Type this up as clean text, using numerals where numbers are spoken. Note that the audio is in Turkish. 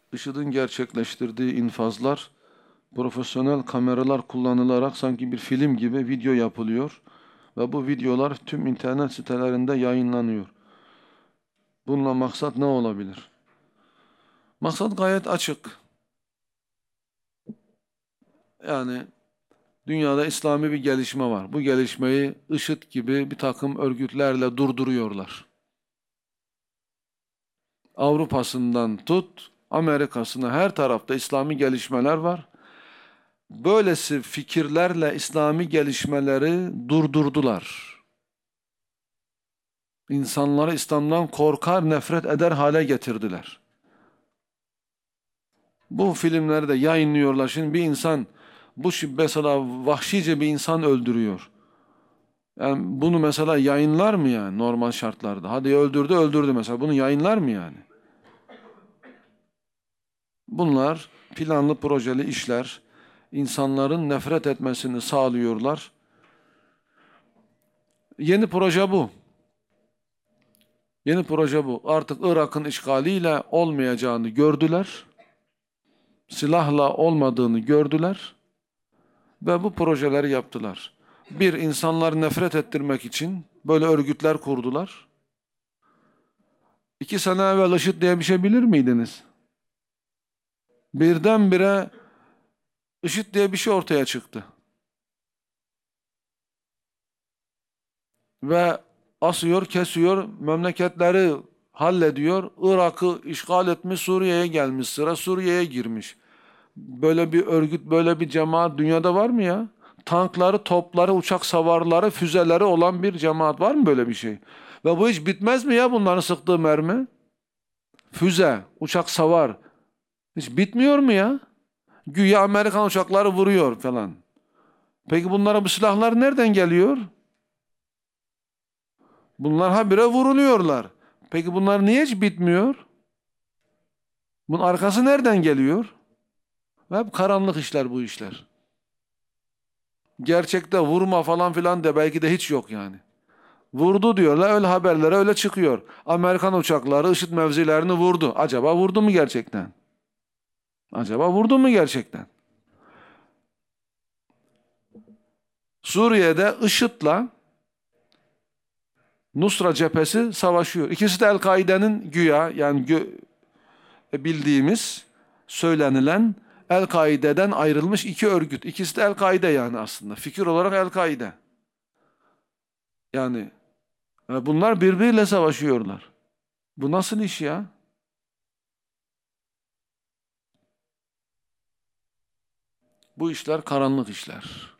IŞİD'in gerçekleştirdiği infazlar profesyonel kameralar kullanılarak sanki bir film gibi video yapılıyor ve bu videolar tüm internet sitelerinde yayınlanıyor. Bununla maksat ne olabilir? Maksat gayet açık. Yani dünyada İslami bir gelişme var. Bu gelişmeyi IŞİD gibi bir takım örgütlerle durduruyorlar. Avrupa'sından tut, Amerika'sına her tarafta İslami gelişmeler var. Böylesi fikirlerle İslami gelişmeleri durdurdular. İnsanları İslam'dan korkar, nefret eder hale getirdiler. Bu filmleri de yayınlıyorlar. Şimdi bir insan, mesela vahşice bir insan öldürüyor. Yani bunu mesela yayınlar mı yani normal şartlarda? Hadi öldürdü mesela. Bunu yayınlar mı yani? Bunlar planlı projeli işler. İnsanların nefret etmesini sağlıyorlar. Yeni proje bu. Yeni proje bu. Artık Irak'ın işgaliyle olmayacağını gördüler. Silahla olmadığını gördüler. Ve bu projeleri yaptılar. Bir, insanları nefret ettirmek için böyle örgütler kurdular. 2 sene evvel IŞİD diye bir şey bilir miydiniz? Birdenbire IŞİD diye bir şey ortaya çıktı. Ve asıyor, kesiyor, memleketleri hallediyor. Irak'ı işgal etmiş, Suriye'ye gelmiş, sıra Suriye'ye girmiş. Böyle bir örgüt, böyle bir cemaat dünyada var mı ya? Tankları, topları, uçak savarları, füzeleri olan bir cemaat var mı böyle bir şey? Ve bu hiç bitmez mi ya bunların sıktığı mermi? Füze, uçak savar. Hiç bitmiyor mu ya? Güya Amerikan uçakları vuruyor falan. Peki bunlara bu silahlar nereden geliyor? Bunlar habire vuruluyorlar. Peki bunlar niye hiç bitmiyor? Bunun arkası nereden geliyor? Hep karanlık işler bu işler. Gerçekte vurma falan filan de belki de hiç yok yani. Vurdu diyorlar, öyle haberlere öyle çıkıyor. Amerikan uçakları IŞİD mevzilerini vurdu. Acaba vurdu mu gerçekten? Acaba vurdu mu gerçekten? Suriye'de IŞİD'le Nusra cephesi savaşıyor. İkisi de El-Kaide'nin güya yani bildiğimiz, söylenilen El-Kaide'den ayrılmış iki örgüt. İkisi de El-Kaide yani aslında. Fikir olarak El-Kaide. Yani bunlar birbiriyle savaşıyorlar. Bu nasıl iş ya? Bu işler karanlık işler.